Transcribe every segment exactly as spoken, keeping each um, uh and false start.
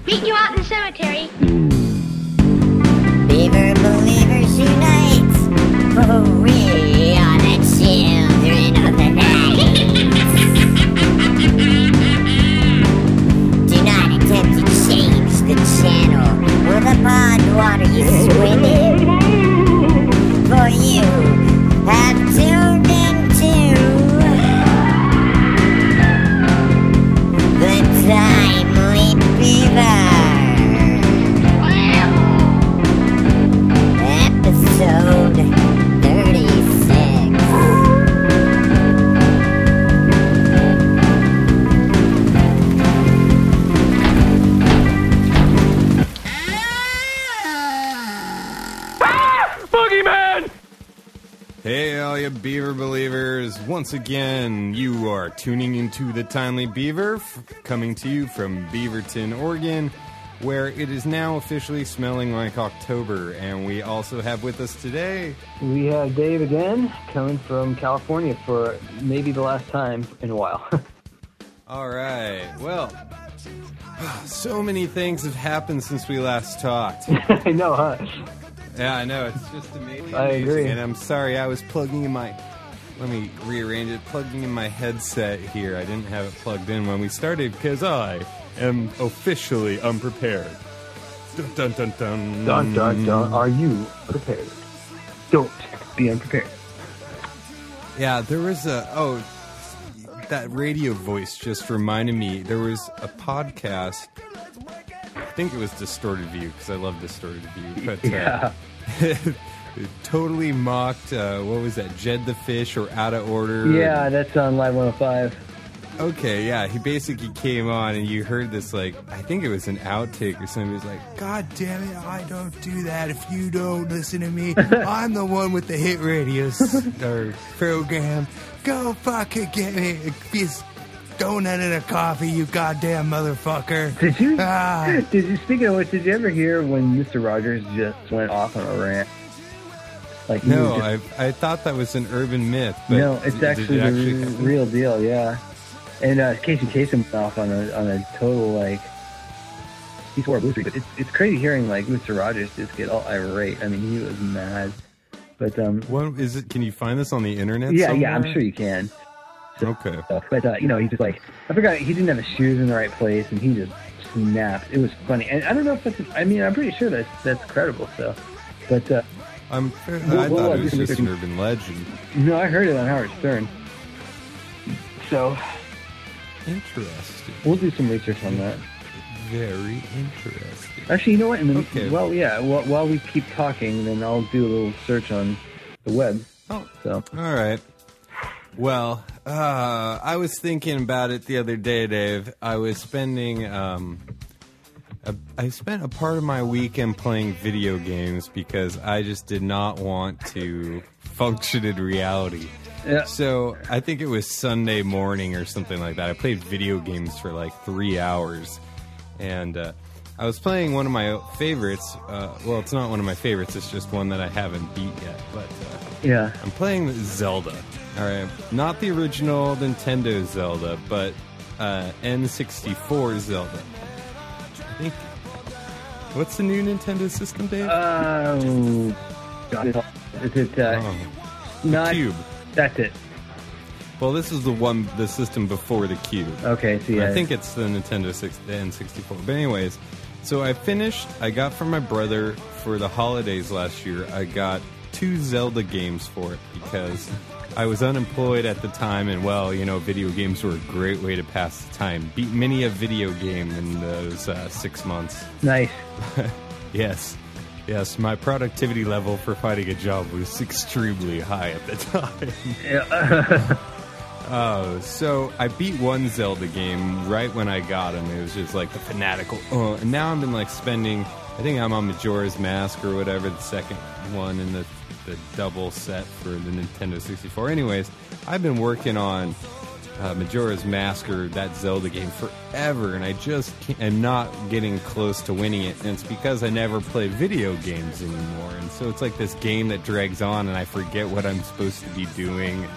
Meet you out in the cemetery. Beaver Believers Unite! For we are the children of the night! Do not attempt to change the channel or the pond water you swim in. For you have tuned into the Timely Beaver! Episode thirty-six. Boogeyman! Hey, all you Beaver believers. Once again, you are tuning into the Timely Beaver, f- coming to you from Beaverton, Oregon, where it is now officially smelling like October. And we also have with us today... We have Dave again, coming from California for maybe the last time in a while. All right. Well, so many things have happened since we last talked. I know, huh? Yeah, I know. It's just amazing. I agree. And I'm sorry, I was plugging in my... Let me rearrange it. Plugging in my headset here. I didn't have it plugged in when we started because I am officially unprepared. Dun, dun, dun, dun. Dun, dun, dun. Are you prepared? Don't be unprepared. Yeah, there was a... Oh, that radio voice just reminded me. There was a podcast... I think it was Distorted View, because I love Distorted View. But, yeah. Uh, it totally mocked, uh, what was that, Jed the Fish or Out of Order? Yeah, that's on Live one oh five. Okay, yeah, he basically came on and you heard this, like, I think it was an outtake or something. He was like, God damn it, I don't do that if you don't listen to me. I'm the one with the hit radio or program. Go fucking get me a piece of donut and a coffee, you goddamn motherfucker. Did you? Ah. Did you? Speaking of which, did you ever hear when Mister Rogers just went off on a rant? Like he No, was just, I I thought that was an urban myth. But no, it's did actually it the actually re- happen? real deal. Yeah, and uh, Casey Kasem went off on a on a total like. He swore a blue streak, but it's it's crazy hearing like Mister Rogers just get all irate. I mean, he was mad. But um, What is it? Can you find this on the internet? yeah, somewhere? yeah, I'm sure you can. Okay. Stuff. But uh, you know, he just like I forgot he didn't have his shoes in the right place, and he just snapped. It was funny, and I don't know if that's. I mean, I'm pretty sure that's that's credible. So, but uh, I'm. I Well, thought well, it was this just is- an urban legend. no, I heard it on Howard Stern. So Interesting. we'll do some research on that. Very interesting. Actually, you know what? In the, Okay. Well, yeah. While, while we keep talking, then I'll do a little search on the web. Oh, So all right. Well, uh, I was thinking about it the other day, Dave. I was spending, um, a, I spent a part of my weekend playing video games because I just did not want to function in reality. yeah, So I think it was Sunday morning or something like that. I played video games for like three hours, and uh, I was playing one of my favorites. Uh, well, it's not one of my favorites. It's just one that I haven't beat yet. But uh, yeah. I'm playing Zelda. All right, not the original Nintendo Zelda, but uh, N sixty-four Zelda. I think. What's the new Nintendo system, Dave? Oh, God. Is it uh, oh, not? Cube. That's it. Well, this is the one, the system before the Cube. Okay, so yeah. I think it's the Nintendo six, the N sixty-four. But anyways, so I finished, I got from my brother for the holidays last year, I got two Zelda games for it because I was unemployed at the time, and well, you know, video games were a great way to pass the time. Beat many a video game in those uh, six months. Nice. Yes. Yes, my productivity level for finding a job was extremely high at the time. Yeah. Oh, so I beat one Zelda game right when I got him. It was just like the fanatical. Oh, and now I've been like spending. I think I'm on Majora's Mask or whatever, the second one in the the double set for the Nintendo sixty-four. Anyways, I've been working on uh, Majora's Mask or that Zelda game forever, and I just can't, am not getting close to winning it. And it's because I never play video games anymore. And so it's like this game that drags on, and I forget what I'm supposed to be doing.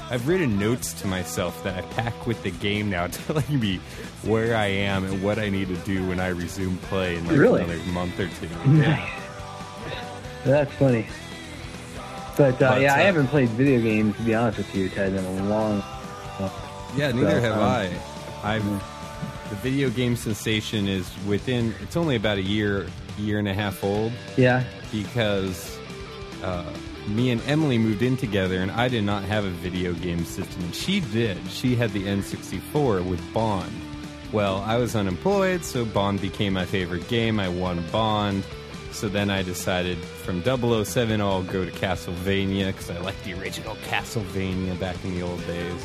I've written notes to myself that I pack with the game now, telling me where I am and what I need to do when I resume play in like Really? another month or two. Nice. That's funny. But, uh, But, yeah, I uh, haven't played video games, to be honest with you, Ted, in a long. Yeah, neither So, have um, I. I've the video game sensation is within. It's only about a year, year and a half old. Yeah. Because uh, me and Emily moved in together, and I did not have a video game system, and she did. She had the N sixty-four with Bond. Well, I was unemployed, so Bond became my favorite game. I won Bond. So then I decided from double oh seven I'll go to Castlevania, because I like the original Castlevania back in the old days.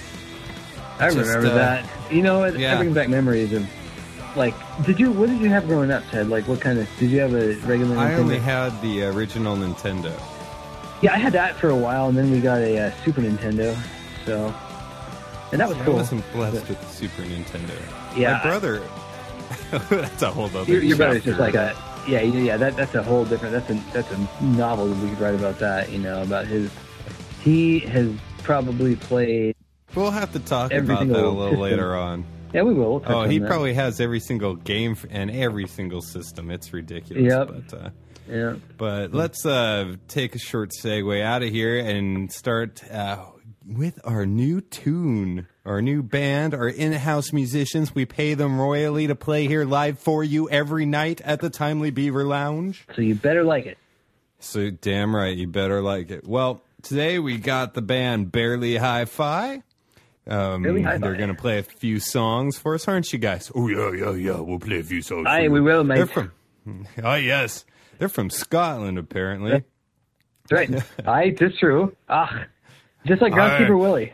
I Just, remember uh, that. You know, it, yeah. it brings back memories of, like, did you, what did you have growing up, Ted? Like, what kind of, did you have a regular I Nintendo? only had the original Nintendo. Yeah, I had that for a while, and then we got a uh, Super Nintendo, so, and that was I cool. wasn't blessed with the Super Nintendo. Yeah. My brother... That's a whole other Your, your brother's just chapter. like a, yeah, yeah, yeah, that, that's a whole different, that's a, that's a novel that we could write about that, you know, about his, he has probably played, We'll have to talk every about that a single little system. later on. yeah, we will. We'll touch Oh, on he that. probably has every single game f- and every single system. It's ridiculous. Yep. But, uh, Yeah. but let's uh, take a short segue out of here and start uh, with our new tune, our new band, our in-house musicians. We pay them royally to play here live for you every night at the Timely Beaver Lounge. So you better like it. So damn right, you better like it. Well, today we got the band Barely Hi-Fi. Um, Barely Hi-Fi. They're going to play a few songs for us, aren't you guys? Oh, yeah, yeah, yeah. We'll play a few songs for Aye, you. we will, mate. They're from... Oh, yes. They're from Scotland, apparently. That's right. Aye, that's true. Ah, just like Aye. Groundskeeper Willie.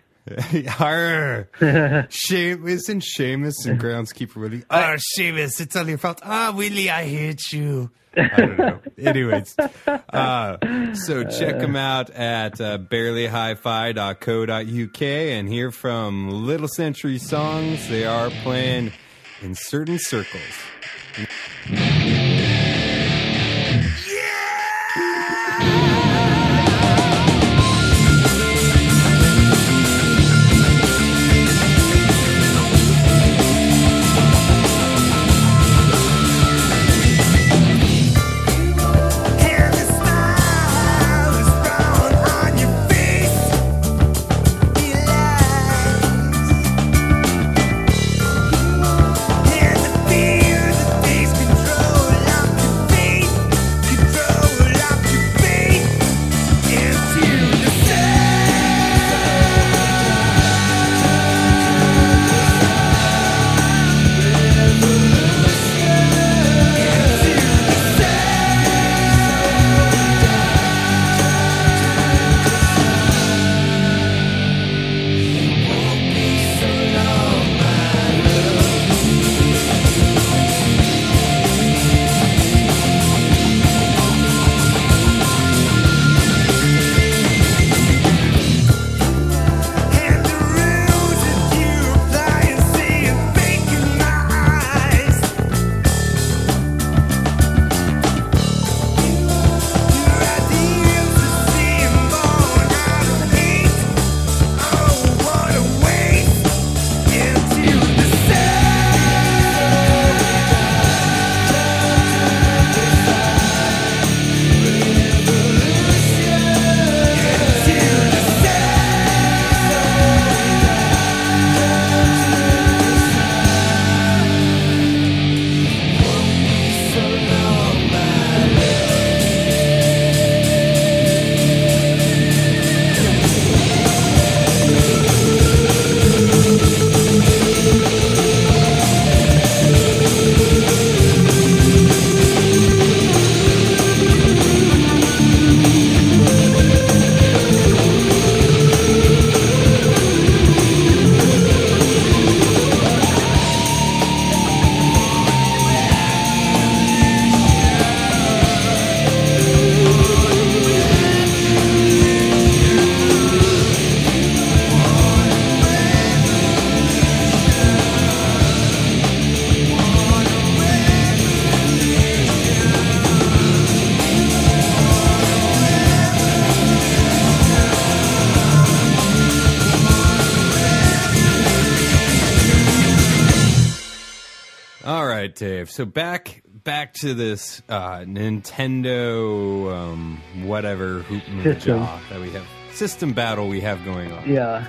Arr. Shame, isn't Seamus and Groundskeeper Willie? Oh, Seamus, it's all your fault. Ah, Willie, I hate you. I don't know. Anyways, uh, so check them out at uh, barely hi fi dot co dot u k and hear from Little Century Songs. They are playing In Certain Circles. And the fear that takes control. right, Dave. So back back to this uh, Nintendo um, whatever hoot and System. jaw that we have system battle we have going on. Yeah.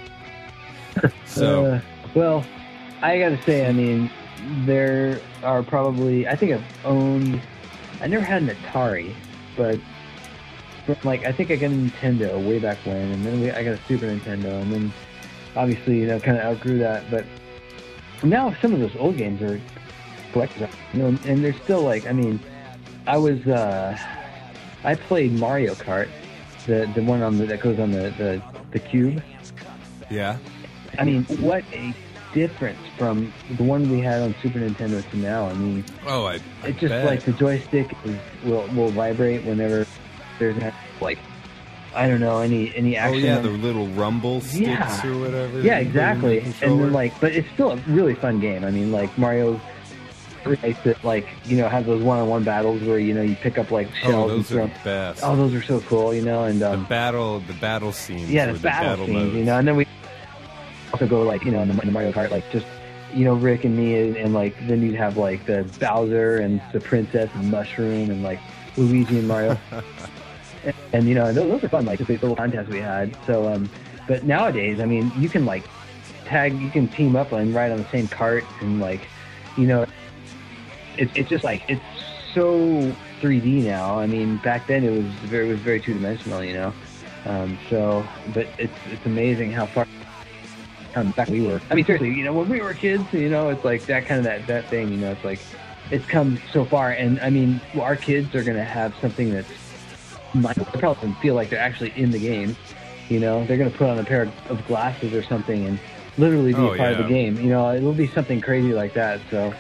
So Uh, well, I gotta say, I mean, there are probably, I think I've owned, I never had an Atari, but from, like, I think I got a Nintendo way back when, and then we, I got a Super Nintendo, and then obviously, you know, kind of outgrew that, but now some of those old games are collectors, you know, and they're still like, I mean, I was, uh, I played Mario Kart, the the one on the, that goes on the, the, the cube. yeah. I mean, what a difference from the one we had on Super Nintendo to now. I mean, Oh, I, I it's just bet. like the joystick is, will will vibrate whenever there's like, I don't know, any any Oh action. yeah, the little rumble sticks Yeah. or whatever. Yeah, you put in the exactly. And controller. then like, but it's still a really fun game. I mean, like Mario, nice that like you know have those one-on-one battles where you know you pick up like oh, shells and those are throw. the best. Oh, those are so cool, you know, and the um, battle, the battle scenes. yeah, or the battle, scenes, modes. you know, and then we also go like you know in the, in the Mario Kart, like just you know Rick and me, and, and like then you'd have like the Bowser and the Princess and Mushroom and like Luigi and Mario, and, and you know those, those are fun, like just the little contests we had. So, um, but nowadays, I mean, you can like tag, you can team up and ride on the same cart, and like you know, it's it's just like it's so three D now. I mean, back then it was very it was very two dimensional, you know. Um, so, but it's it's amazing how far um, back we were. I mean, seriously, you know, when we were kids, you know, it's like that kind of that that thing, you know, it's like it's come so far. And I mean, well, our kids are gonna have something that's might probably feel like they're actually in the game. You know, they're gonna put on a pair of glasses or something and literally be Oh, a part of yeah. the game. You know, it'll be something crazy like that. So.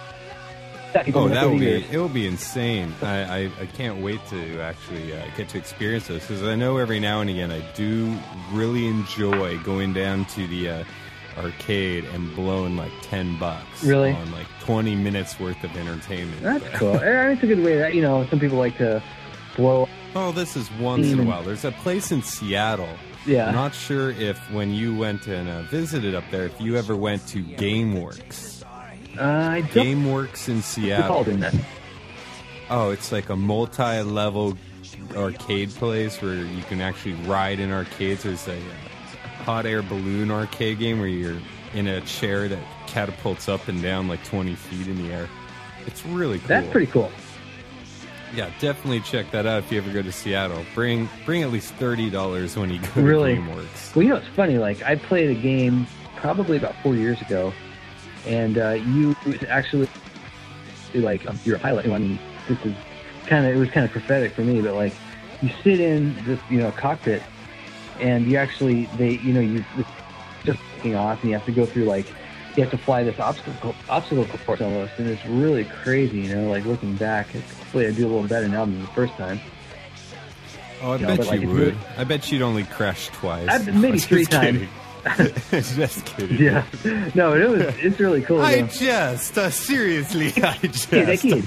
Oh, that will be years. it will be insane. I, I, I can't wait to actually uh, get to experience those because I know every now and again I do really enjoy going down to the uh, arcade and blowing like ten bucks Really? on like twenty minutes worth of entertainment. That's cool. And it's a good way that, you know, some people like to blow. Oh, this is once in a Even- while. There's a place in Seattle. Yeah. I'm not sure if when you went and uh, visited up there, if you ever went to GameWorks. Uh, I don't GameWorks in Seattle. recall doing that. Oh, it's like a multi-level arcade place where you can actually ride in arcades. There's a uh, hot air balloon arcade game where you're in a chair that catapults up and down like twenty feet in the air. It's really cool. That's pretty cool. Yeah, definitely check that out if you ever go to Seattle. Bring bring at least thirty dollars when you go Really? to GameWorks. Well, you know, it's funny. Like, I played a game probably about four years ago, and uh, you actually, like, um, your highlight. I mean, this is kind of, it was kind of prophetic for me, but like, you sit in this, you know, cockpit, and you actually, they, you know, you it's just taking off, and you have to go through like, you have to fly this obstacle obstacle course almost, and it's really crazy, you know. Like looking back, it's, hopefully I do a little better now than the first time. Oh, I You know, bet but, like, you it's would. really- I bet you'd only crash twice. I've- maybe Just three times. kidding. Just kidding. Yeah, no, it was, it's really cool. I though. just, uh, seriously, I just. Kid, I kid.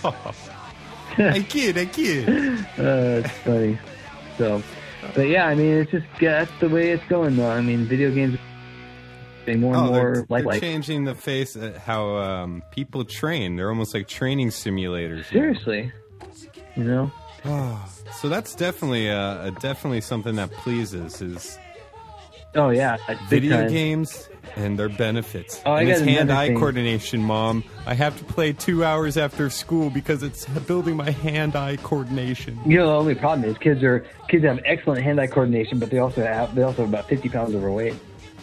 I kid, I kid. Uh, it's funny. So, but yeah, I mean, it's just yeah, that's the way it's going, though. I mean, video games are getting more and Oh, they're, more they're lifelike. changing the face at how um, people train. They're almost like training simulators. now. Seriously, you know. Oh, so that's definitely uh, a, definitely something that pleases is Oh yeah, big video time. games and their benefits. Oh, I and got it's another hand-eye thing. coordination, Mom. I have to play two hours after school because it's building my hand-eye coordination. You know, the only problem is kids are kids have excellent hand-eye coordination, but they also have they also have about fifty pounds overweight.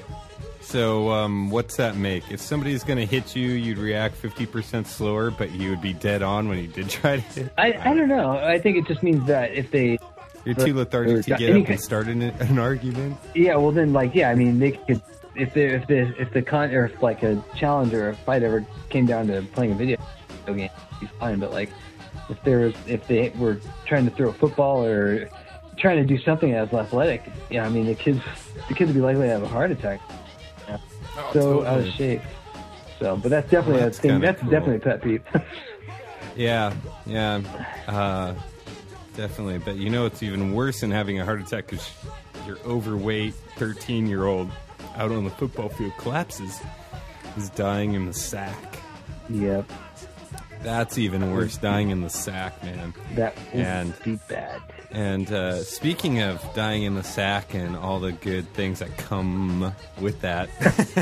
So, um, what's that make? If somebody's going to hit you, you'd react fifty percent slower, but you would be dead on when you did try to hit. I I don't know. I think it just means that if they You're too lethargic to or get any up kind- and start an, an argument. yeah, well then like yeah, I mean they could if they if the if the con or if like a challenge or a fight ever came down to playing a video game, it'd be fine. But like if there was if they were trying to throw a football or trying to do something that was athletic, yeah, I mean the kids the kids would be likely to have a heart attack. Yeah. Oh, so out of totally. shape. So, but that's definitely Well, a that's thing. kinda That's cool. definitely a pet peeve. Yeah, yeah, uh, definitely. But you know, it's even worse than having a heart attack because your overweight thirteen-year-old out on the football field collapses, is dying in the sack. Yep. That's even worse. Dying in the sack, man. That would And- be bad. And uh, speaking of dying in the sack and all the good things that come with that,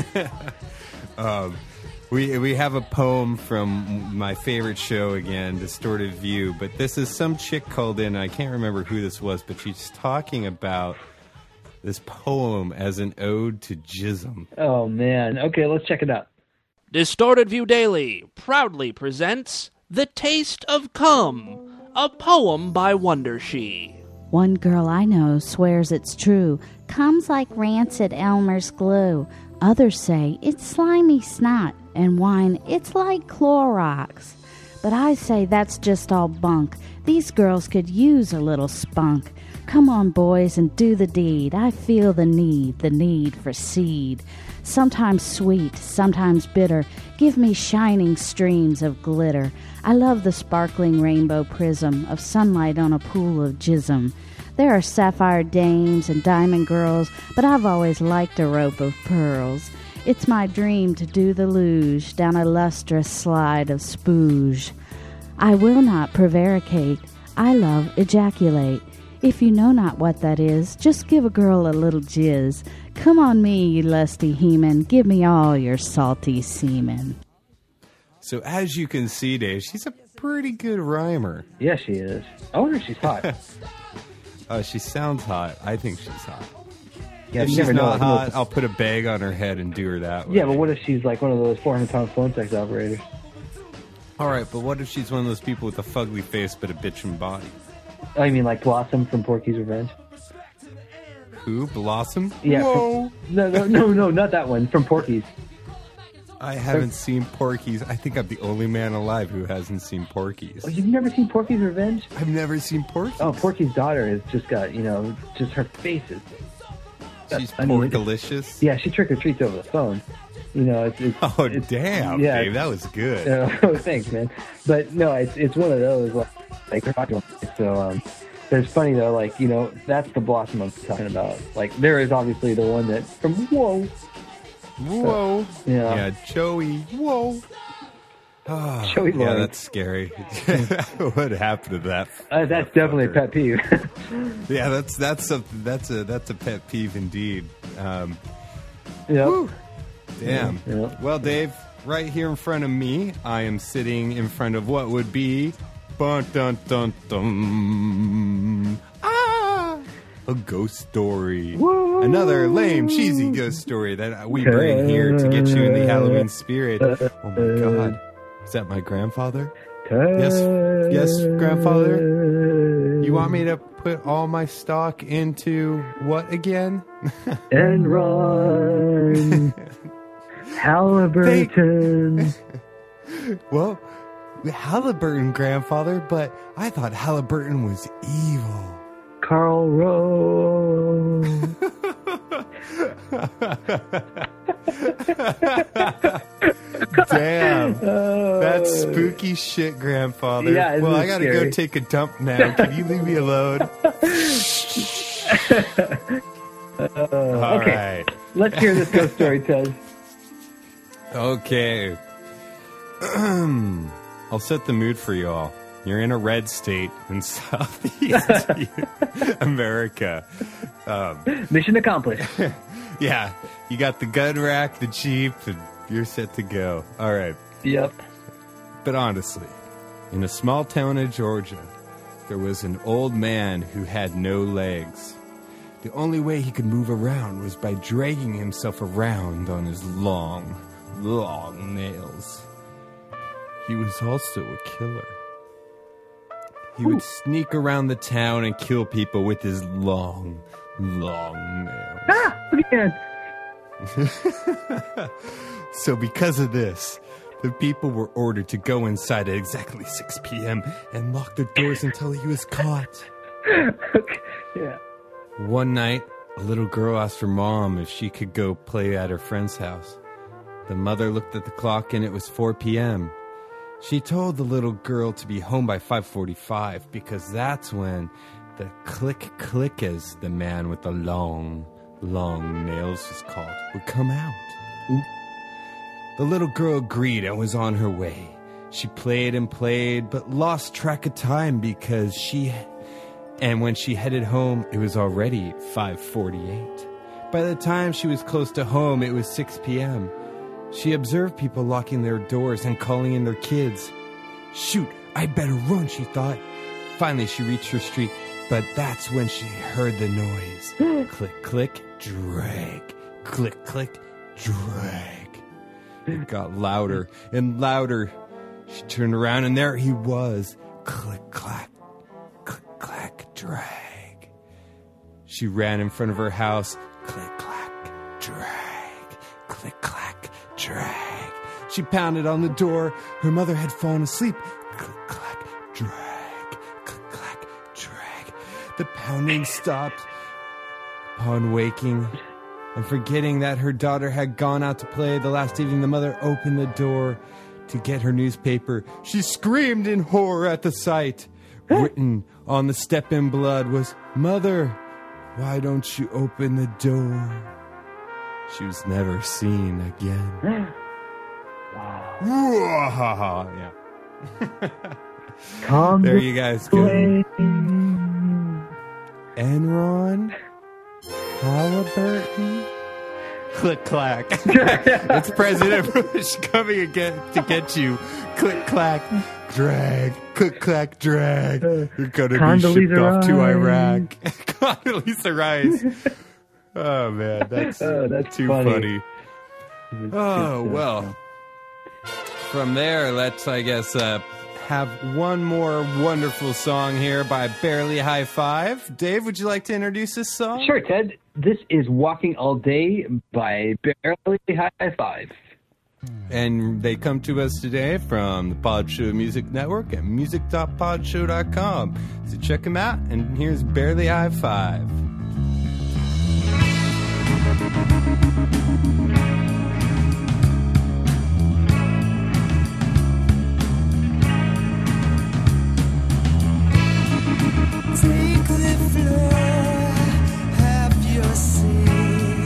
um, we we have a poem from my favorite show again, Distorted View. But this is some chick called in. I can't remember who this was, but she's talking about this poem as an ode to jism. Oh, man. Okay, let's check it out. Distorted View Daily proudly presents The Taste of Cum, a poem by Wondershi. One girl I know swears it's true. Comes like rancid Elmer's glue. Others say it's slimy snot. And wine, it's like Clorox. But I say that's just all bunk. These girls could use a little spunk. Come on, boys, and do the deed. I feel the need, the need for seed. Sometimes sweet, sometimes bitter. Give me shining streams of glitter. I love the sparkling rainbow prism of sunlight on a pool of jism. There are sapphire dames and diamond girls, but I've always liked a rope of pearls. It's my dream to do the luge down a lustrous slide of spooge. I will not prevaricate. I love ejaculate. If you know not what that is, just give a girl a little jizz. Come on me, you lusty heman, give me all your salty semen. So as you can see, Dave, she's a pretty good rhymer. Yeah, she is. I wonder if she's hot. Uh, she sounds hot. I think she's hot. Yeah, If you she's never know. not hot, I'll put a bag on her head and do her that way. Yeah, but what if she's like one of those four hundred pound phone sex operators? All right, but what if she's one of those people with a fugly face but a bitchin' body? Oh, you mean like Blossom from Porky's Revenge? Who? Blossom? Yeah. Whoa! From, no, no, no, no, not that one. From Porky's. I haven't seen Porky's. I think I'm the only man alive who hasn't seen Porky's. Oh, you've never seen Porky's Revenge? I've never seen Porky's. Oh, Porky's daughter has just got, you know, just her face is... She's I mean, porkalicious. Yeah, she trick or treats over the phone. You know, it's... it's Oh, it's, damn, yeah, Dave. That was good. Uh, oh, thanks, man. But no, it's it's one of those like, like they're not doing it. So um, but it's funny though, like you know, that's the Blossom I'm talking about. Like there is obviously the one that from Whoa, Whoa. yeah, Yeah, Joey. Whoa. Oh, Joey yeah, Lawrence. that's scary. What happened to that? uh, that's definitely a pet peeve. Yeah, that's that's a that's a that's a pet peeve indeed. Um, yeah, whew. Damn. Yeah. Well, Dave, right here in front of me, I am sitting in front of what would be bun, dun, dun, dun, ah, a ghost story. Whoa. Another lame, cheesy ghost story that we bring here to get you in the Halloween spirit. Oh my God. Is that my grandfather? Yes, yes, grandfather. You want me to put all my stock into what again? Enron, Halliburton. Well, Halliburton, grandfather, but I thought Halliburton was evil. Carl Rove. Damn. Oh. That's spooky shit, grandfather. Yeah, isn't well, it I gotta scary? go take a dump now. Can you leave me alone? All okay. right. Let's hear this ghost story, Ted. Okay. I'll set the mood for you all. You're in a red state in Southeast America. Um, Mission accomplished. yeah, you got the gun rack, the Jeep, and you're set to go. All right. Yep. But honestly, in a small town of Georgia, there was an old man who had no legs. The only way he could move around was by dragging himself around on his long, long nails. He was also a killer. He would sneak around the town and kill people with his long, long nails. Ah, look at that. So because of this, the people were ordered to go inside at exactly six p.m. and lock the doors until he was caught. Okay. Yeah. One night, a little girl asked her mom if she could go play at her friend's house. The mother looked at the clock and it was four p.m. She told the little girl to be home by five forty-five because that's when the click click, as the man with the long, long nails is called, would come out. The little girl agreed and was on her way. She played and played, but lost track of time because she... And when she headed home, it was already five forty-eight. By the time she was close to home, it was six p.m. She observed people locking their doors and calling in their kids. Shoot, I'd better run, she thought. Finally, she reached her street, but that's when she heard the noise. Click, click, drag. Click, click, drag. It got louder and louder. She turned around, and there he was. Click, clack, click, clack, drag. She ran in front of her house. Click, clack, drag. Click, clack, drag. She pounded on the door. Her mother had fallen asleep. Click, clack, drag. Click, clack, drag. The pounding stopped. Upon waking and forgetting that her daughter had gone out to play the last evening, the mother opened the door to get her newspaper. She screamed in horror at the sight. Written on the step in blood was, "Mother, why don't you open the door?" She was never seen again. Wow. Yeah. Come There you guys go. play. Enron, Halliburton, click clack. It's President Bush coming again to get you. Click clack, drag. Click clack, drag. You're gonna be shipped Condoleezza off to Rice. Iraq. Condoleezza Rice. Oh man, that's, Oh, that's too funny. funny. Oh well. From there, let's I guess uh, have one more wonderful song here by Barely High Five. Dave, would you like to introduce this song? Sure, Ted. This is Walking All Day by Barely High Five. And they come to us today from the Pod Show Music Network at music dot pod show dot com. So check them out, and here's Barely High Five. Take the floor, have your say.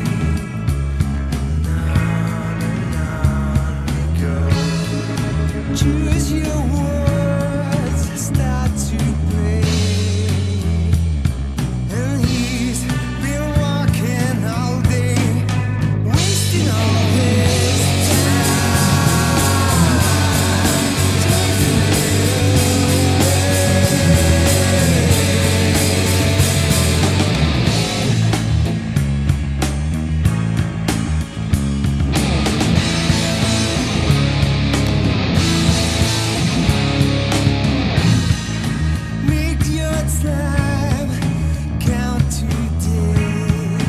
On and on we go. Choose your words, start to play. And he's been walking all day, wasting all his Make your time count today.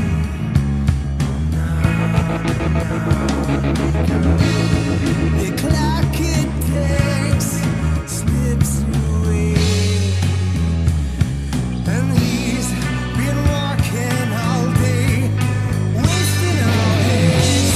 The clock it takes slips away, and he's been walking all day, wasting all his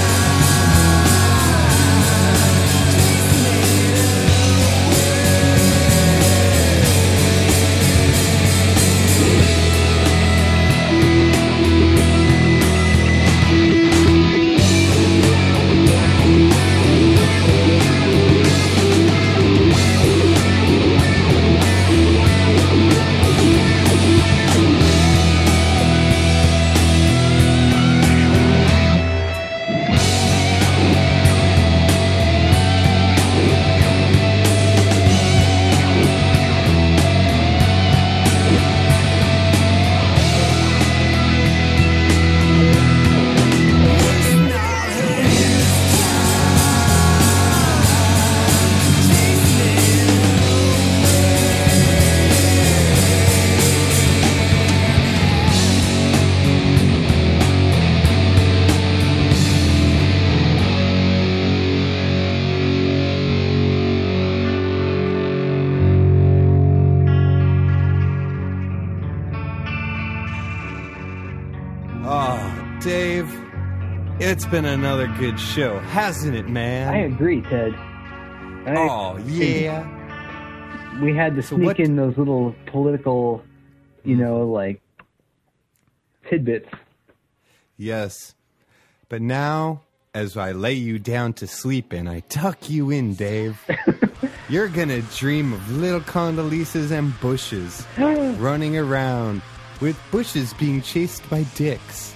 Oh, Dave, it's been another good show, hasn't it, man? I agree, Ted. I Oh, agree. yeah. We had to So sneak what- in those little political, you know, like tidbits. Yes. But now, as I lay you down to sleep and I tuck you in, Dave, You're gonna dream of little Condoleezas and bushes running around, with bushes being chased by dicks.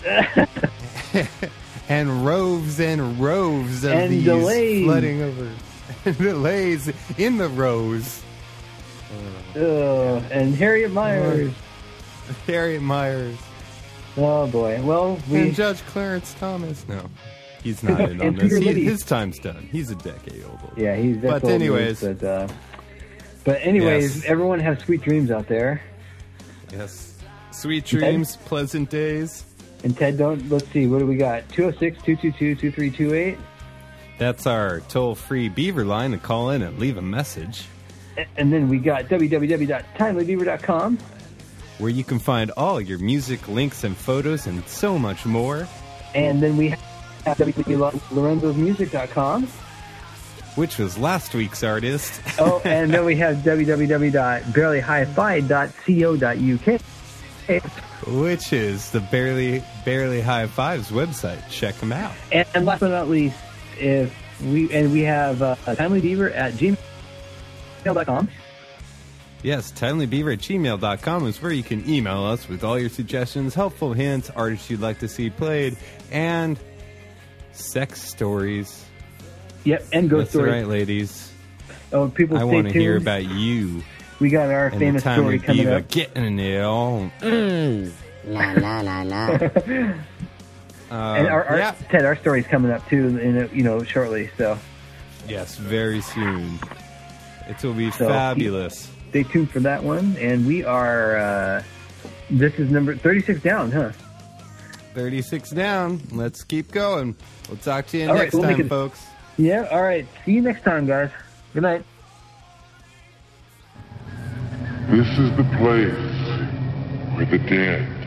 And roves and roves of And these delays. flooding over. Delays in the rows. Ugh, and Harriet Myers. Harriet Myers. Oh boy. Well, we And Judge Clarence Thomas. No, he's not in on And this. Peter He, Liddy. his time's done. He's a decade old. yeah, he's that's But old anyways. news, but uh, but anyways, Yes. everyone have sweet dreams out there. Yes. Sweet dreams, pleasant days. And Ted, don't let's see, what do we got? two oh six, two two two, two three two eight. That's our toll-free Beaver line to call in and leave a message, And then we got w w w dot timely beaver dot com. where you can find all your music, links, and photos, and so much more. And then we have w w w dot lorenzo's music dot com. Which was last week's artist. Oh, and then we have w w w dot barely hi fi dot co dot u k. Which is the Barely Barely High Fives website. Check them out. And last but not least, if we and we have uh, timelybeaver at gmail dot com. Yes, timelybeaver at gmail dot com is where you can email us with all your suggestions, helpful hints, artists you'd like to see played, and sex stories. Yep, and ghost That's stories. right, ladies. Oh, people I stay want to tuned. hear about you We got our and famous the time story we coming beaver up. getting it on. La la la la. Uh, And our, our yeah. Ted, our story's coming up too, in a, you know, shortly. So Yes, very soon. It will be So, fabulous. stay tuned for that one. And we are. Uh, this is number thirty-six down, huh? thirty-six down. Let's keep going. We'll talk to you All right, next we'll make time, it- folks. Yeah. All right. See you next time, guys. Good night. This is the place where the dead